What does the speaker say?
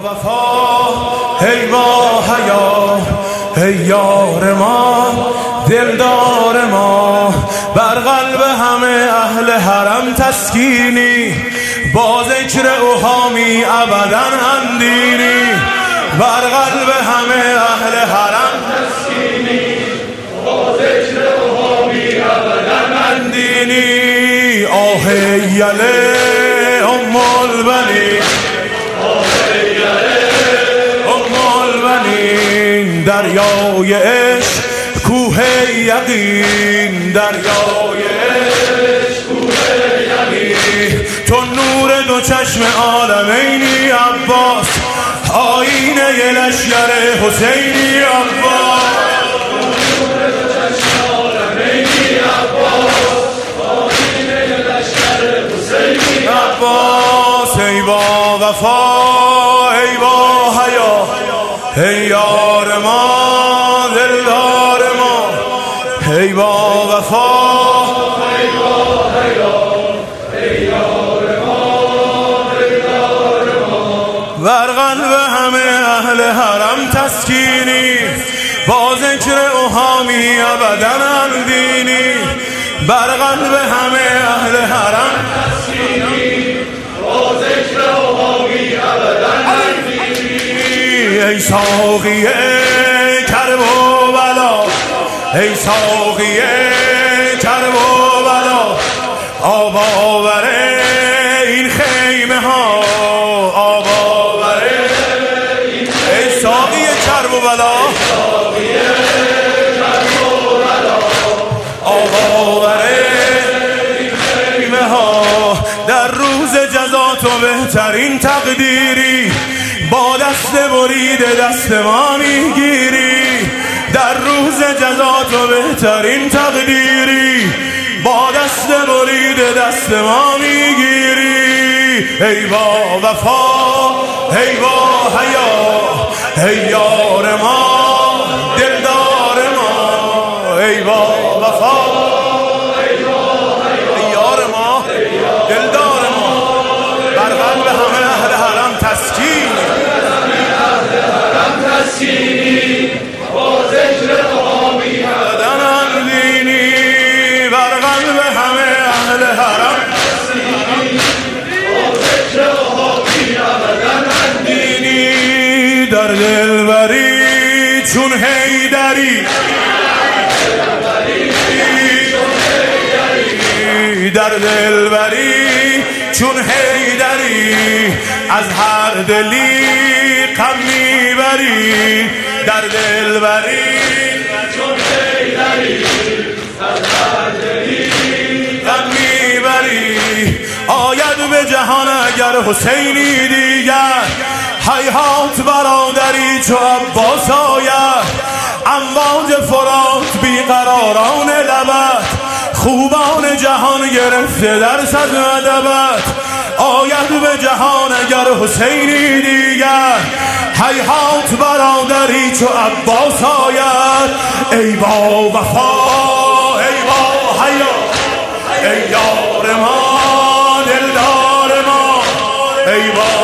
وفا ای با حیا ای یار ما دلدار ما، بر قلب همه اهل حرم تسکینی، با ذکر اوهامی ابدا اندینی، بر قلب همه اهل حرم تسکینی، با ذکر اوهامی ابدا اندینی. آه یله ام البنین، دریای عشق کوه یقین، دریای عشق کوه یقین، تو نور دو چشم عالمینی عباس، آینه لشکر حسینی عباس، نور دو چشم عالمینی عباس، آینه لشکر حسینی عباس. ای با وفا ای با حیا ای یار ما دلدار ما، ای با وفا ای با حیا ای یار ما دلدار ما، بر قلب همه اهل حرم تسکینی، با ذکر اوهامی ابدا اندینی، بر قلب همه اهل حرم تسکینی، با ذکر اوهامی ابدا اندینی. ای ساقی کرب و بلا، ای ساقی کرب و بلا، آب آور این خیمه ها، آب آور ای ساقی کرب و بلا، آب آور این خیمه ها، در روز جزا تو بهترین تقدیری، با دست برید دست ما میگیری، در روز جزا تو بهترین تقدیری، با دست برید دست ما میگیری. ای با وفا ای با حیا ای یار ما دلدار ما، ای با وفا ای با حیا ای یار ما دلدار ما، بر قلب همه اهل حرم تسکین، تسکینی، با ذکر اوهامی ابدا اندینی، بر قلب همه اهل حرم تسکینی، با ذکر اوهامی ابدا اندینی. در دلبری چون حیدری، در دلبری چون حیدری، از هر دلی غم میبری، در دلبری چون حیدری، از هر دلی غم میبری. آید به جهان اگر حسینی دیگر، هیهات برادری چو عباس آید، امواج فرات بیقراران لبت، خوبان جهان گرفته در صدر ادبت. آید به جهان اگر حسینی دیگر، هیهات برادری چو عباس آید. ای با وفا ای با حیا ای یار ما دلدار ما، ای با